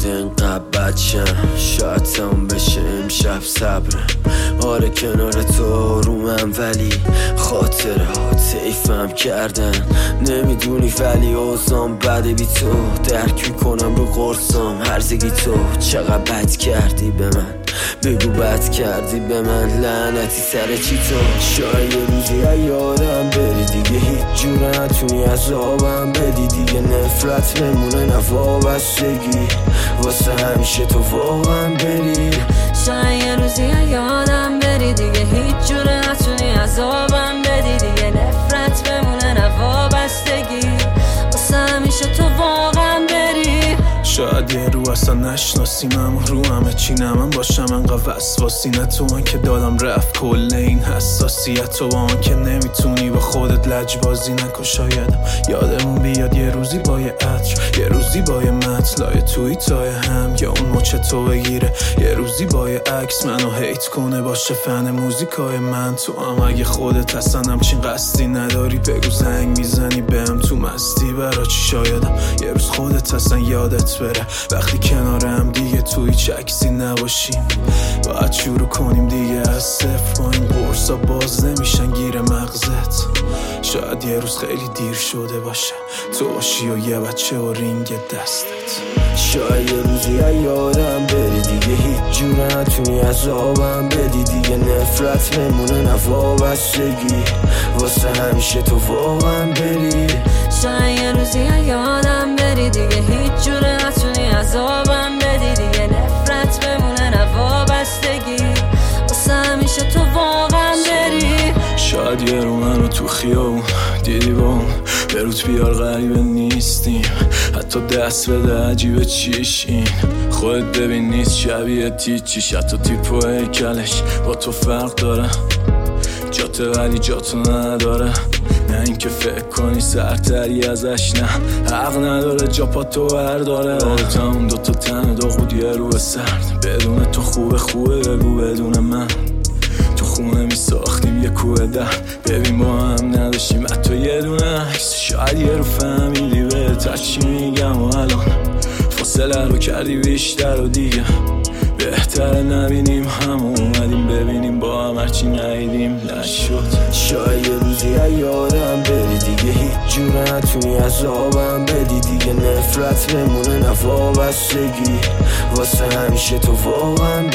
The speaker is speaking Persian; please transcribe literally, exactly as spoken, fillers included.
شده اینقدر بچم، شاید تموم بشه امشب صبرم. آره کنار تو آرومم ولی خاطره ها طیفم کردن. نمیدونی ولی اوزام بده بی تو، درک میکنم رو قرصام هرزگی تو. چقدر بد کردی به من، بگو بد کردی به من، لعنتی سر چی تو. شاید یه روزی یادم بری دیگه، هیچ جور نتونی عذابم بدی دیگه. نفرت بمونه نه وابستگی، واسه همیشه تو واقعا بری. شاید یه روزی یادم بری دیگه، هیچ جور نتونی عذابم بدی دیگه. نفرت بمونه نه وابستگی، واسه همیشه تو واقعا بری. شاید یه رو اصلا نشناسیم، رو همه چی نمن باشم انقدر وسواسی. نه تو من که دادم رفت کل این حساسیت، تو با من که نمیتونی با خودت لجبازی نکن. شایدم یادمون بیاد یه روزی با یه عطر، یه روزی با یه مطلع توییتای هم، یا اون مچ تو بگیره یه روزی با یه عکس منو هیت کنه، باشه فن موزیکای من. تو هم اگه خودت اصلا همچین قصدی نداری بگو، زنگ میزنی بهم تو مستی برا چی. شایدم یه روز خودت اصلا یادت بره وقتی کنارم دیگه تو هیچ عکسی نباشیم. باید شروع کنیم دیگه از صفر، با این قرصا باز نمیشن گیر مغزت. شاید یه روز خیلی دیر شده باشه تو باشی و یه بچه و رینگ دستت. شاید یه روزی یادم بری دیگه، هیچ جور نتونی عذابم بدی دیگه. نفرت بمونه نه وابستگی، واسه همیشه تو واقعا بری. شاید یه روزی یادم بری دیگه، هیچ جور نتونی عذابم بدی دیگه. نفرت بمونه نه وابستگی، واسه همیشه تو واقعا بری. شاید یه رو منو تو خیابون دیدی با اون به روت بیار غریبه نیستیم، حتی دست بده عجیبه چیشین. خودت ببین نیست شبیه تیچیش، حتی تیپ و هیکلش با تو فرق داره. جاته ولی جاتو نداره، نه اینکه فکر کنی سرتری ازش، نه حق نداره جا پا تو برداره. رابطه همون دوتا تن داغود یه رو سرد، بدون تو خوبه خوبه بگو بدون من. تو خونه می ساختیم یه کوه در، ببین ما هم نداشتیم حتی یه دونه عکس. شاید یه رو فهمیدی بهتر چی میگم و الان فاصله رو کردی بیشتر و دیگه بهتره نبینیم هم اومدیم ببینیم با هم هرچی ندیدیم نشد. شاید یه روزی یادم بری دیگه، هیچ جور نتونی عذابم بدی دیگه. نفرت بمونه نه وابستگی، واسه همیشه تو واقعا